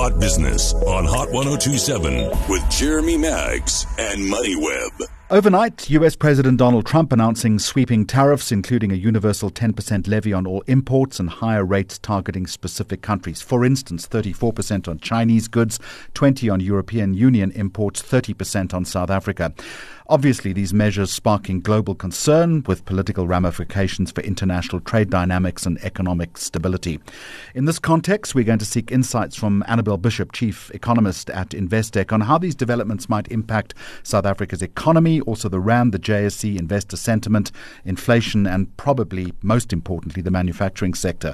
Hot Business on Hot 1027 with Jeremy Maggs and MoneyWeb. Overnight, US President Donald Trump announcing sweeping tariffs, including a universal 10% levy on all imports and higher rates targeting specific countries. For instance, 34% on Chinese goods, 20% on European Union imports, 30% on South Africa. Obviously, these measures sparking global concern with political ramifications for international trade dynamics and economic stability. In this context, we're going to seek insights from Annabelle Bishop, Chief Economist at Investec, on how these developments might impact South Africa's economy, also the RAND, the JSE, investor sentiment, inflation, and probably, most importantly, the manufacturing sector.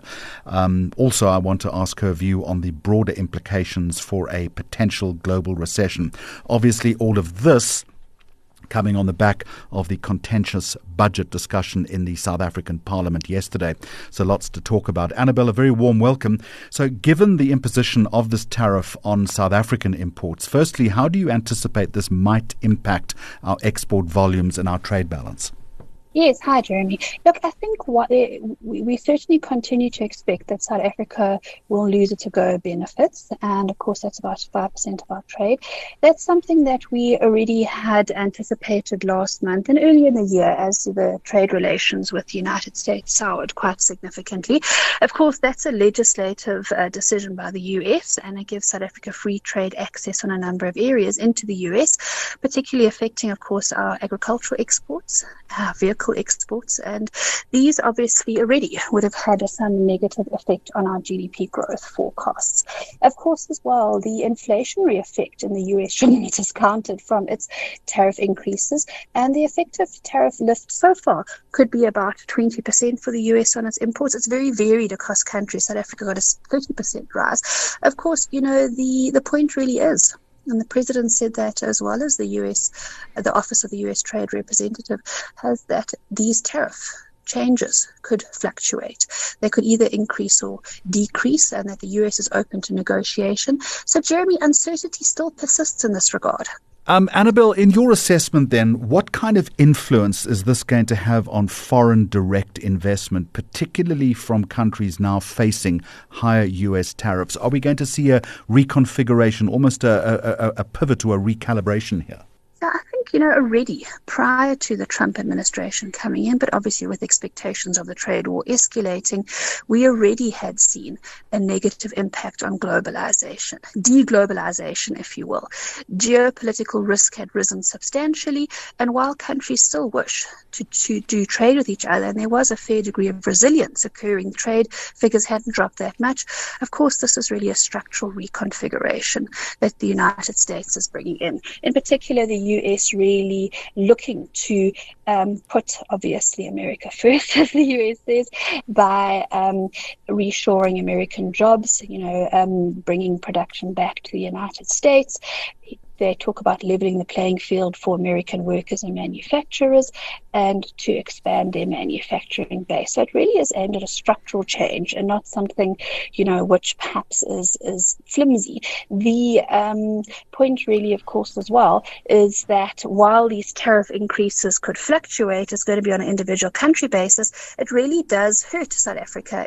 Also, I want to ask her view on the broader implications for a potential global recession. Obviously, all of this coming on the back of the contentious budget discussion in the South African Parliament yesterday. So lots to talk about. Annabelle, a very warm welcome. So given the imposition of this tariff on South African imports, firstly, how do you anticipate this might impact our export volumes and our trade balance? Yes, hi Jeremy. Look, I think we certainly continue to expect that South Africa will lose its AGOA benefits, and of course that's about 5% of our trade. That's something that we already had anticipated last month and earlier in the year as the trade relations with the United States soured quite significantly. Of course, that's a legislative decision by the US, and it gives South Africa free trade access on a number of areas into the US, particularly affecting, of course, our agricultural exports, our vehicle exports, and these obviously already would have had some negative effect on our GDP growth forecasts. Of course, as well, the inflationary effect in the US shouldn't be discounted from its tariff increases, and the effective tariff lift so far could be about 20% for the US on its imports. It's very varied across countries. South Africa got a 30% rise. Of course, the point really is, and the president said that as well as the Office of the US Trade Representative has, that these tariff changes could fluctuate. They could either increase or decrease, and that the US is open to negotiation. So, Jeremy, uncertainty still persists in this regard. Annabelle, in your assessment then, what kind of influence is this going to have on foreign direct investment, particularly from countries now facing higher US tariffs? Are we going to see a reconfiguration, almost a pivot or a recalibration here? I think, already prior to the Trump administration coming in, but obviously with expectations of the trade war escalating, we already had seen a negative impact on globalization, deglobalization, if you will. Geopolitical risk had risen substantially, and while countries still wish to do trade with each other, and there was a fair degree of resilience occurring, trade figures hadn't dropped that much. Of course, this is really a structural reconfiguration that the United States is bringing in. In particular, the US really looking to put, obviously, America first, as the US says, by reshoring American jobs, bringing production back to the United States. They talk about leveling the playing field for American workers and manufacturers and to expand their manufacturing base. So it really is aimed at a structural change and not something, which perhaps is flimsy. The point really, of course, as well, is that while these tariff increases could fluctuate, it's going to be on an individual country basis, it really does hurt South Africa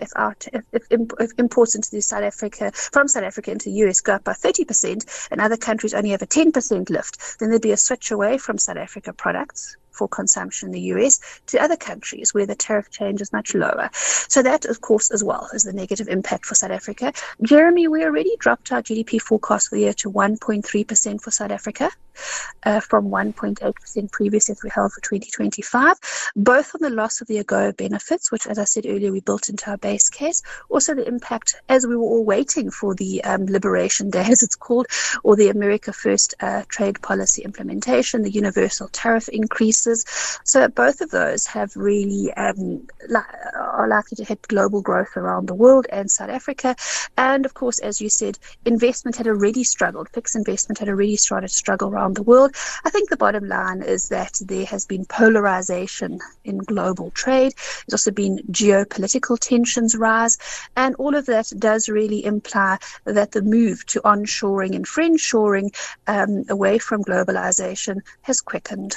if imports into from South Africa into the US go up by 30% and other countries only have a 10% lift, then there'd be a switch away from South Africa products for consumption in the US to other countries where the tariff change is much lower. So that, of course, as well is the negative impact for South Africa. Jeremy, we already dropped our GDP forecast for the year to 1.3% for South Africa, from 1.8% previously as we held for 2025, both on the loss of the AGOA benefits, which, as I said earlier, we built into our base case, also the impact as we were all waiting for the Liberation Day, as it's called, or the America First trade policy implementation, the universal tariff increases. So both of those have really are likely to hit global growth around the world and South Africa. And of course, as you said, investment had already struggled. Fixed investment had already started to struggle around the world. I think the bottom line is that there has been polarization in global trade. There's also been geopolitical tensions rise. And all of that does really imply that the move to onshoring and friendshoring away from globalization has quickened.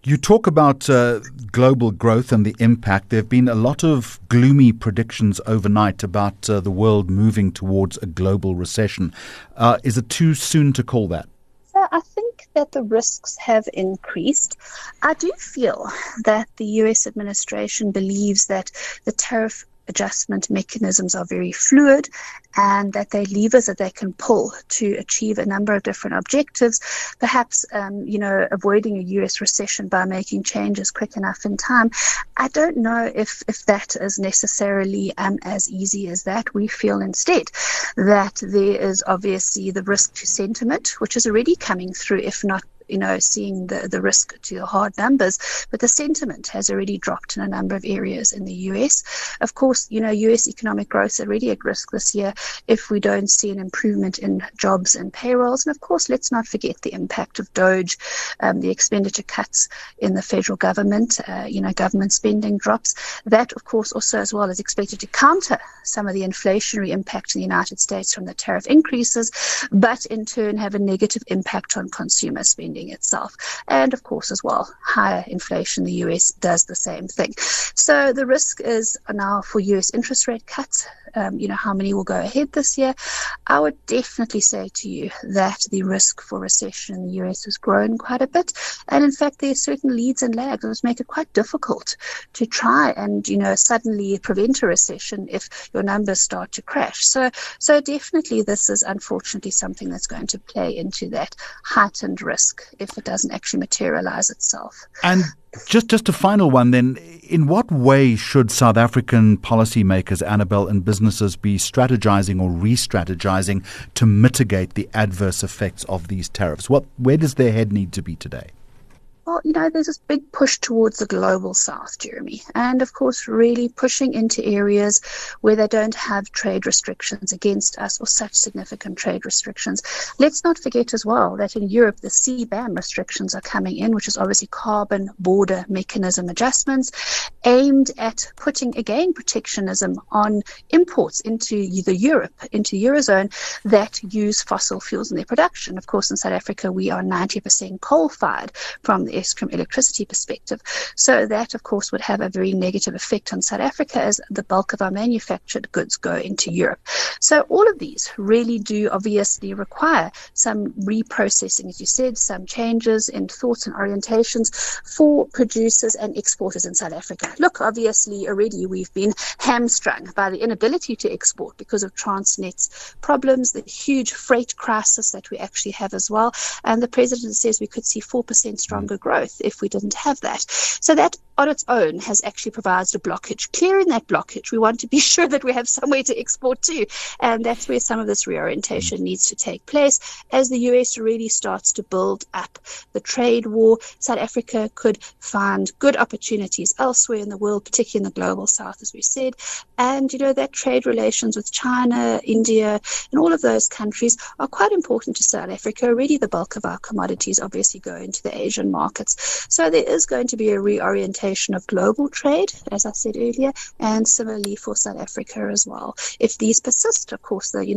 You talk about global growth and the impact. There have been a lot of gloomy predictions overnight about the world moving towards a global recession. Is it too soon to call that? So I think that the risks have increased. I do feel that the US administration believes that the tariff adjustment mechanisms are very fluid and that they're levers that they can pull to achieve a number of different objectives, perhaps, avoiding a US recession by making changes quick enough in time. I don't know if that is necessarily as easy as that. We feel instead that there is obviously the risk to sentiment, which is already coming through, if not seeing the risk to the hard numbers, but the sentiment has already dropped in a number of areas in the US. Of course, US economic growth is already at risk this year if we don't see an improvement in jobs and payrolls. And of course, let's not forget the impact of DOGE, the expenditure cuts in the federal government, government spending drops. That, of course, also as well is expected to counter some of the inflationary impact in the United States from the tariff increases, but in turn have a negative impact on consumer spending itself. And of course, as well, higher inflation in the US does the same thing. So the risk is now for US interest rate cuts. How many will go ahead this year? I would definitely say to you that the risk for recession in the US has grown quite a bit. And in fact, there are certain leads and lags that make it quite difficult to try and, suddenly prevent a recession if your numbers start to crash. So definitely this is unfortunately something that's going to play into that heightened risk if it doesn't actually materialize itself. And just a final one then. In what way should South African policymakers, Annabelle, and businesses be strategizing or re-strategizing to mitigate the adverse effects of these tariffs? Where does their head need to be today? Well, there's this big push towards the global south, Jeremy, and of course really pushing into areas where they don't have trade restrictions against us or such significant trade restrictions. Let's not forget as well that in Europe the CBAM restrictions are coming in, which is obviously carbon border mechanism adjustments aimed at putting, again, protectionism on imports into the Eurozone that use fossil fuels in their production. Of course, in South Africa, we are 90% coal-fired from the Eskom electricity perspective. So that, of course, would have a very negative effect on South Africa as the bulk of our manufactured goods go into Europe. So all of these really do obviously require some reprocessing, as you said, some changes in thoughts and orientations for producers and exporters in South Africa. Look, obviously already we've been hamstrung by the inability to export because of Transnet's problems, the huge freight crisis that we actually have as well. And the president says we could see 4% stronger growth if we didn't have that. So that on its own has actually provided a blockage. Clearing that blockage, we want to be sure that we have somewhere to export to. And that's where some of this reorientation needs to take place. As the US really starts to build up the trade war, South Africa could find good opportunities elsewhere in the world, particularly in the global south, as we said. And, that trade relations with China, India, and all of those countries are quite important to South Africa. Already the bulk of our commodities obviously go into the Asian markets. So there is going to be a reorientation of global trade, as I said earlier, and similarly for South Africa as well. If these persist, of course, the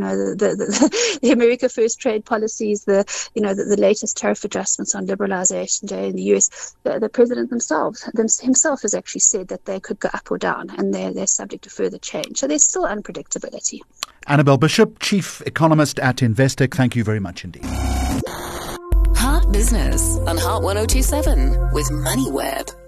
America First trade policies, the latest tariff adjustments on Liberalization Day in the US, the president himself has actually said that they could go up or down, and they're subject to further change. So there's still unpredictability. Annabelle Bishop, Chief Economist at Investec, thank you very much indeed. Heart Business on Heart 1027 with MoneyWeb.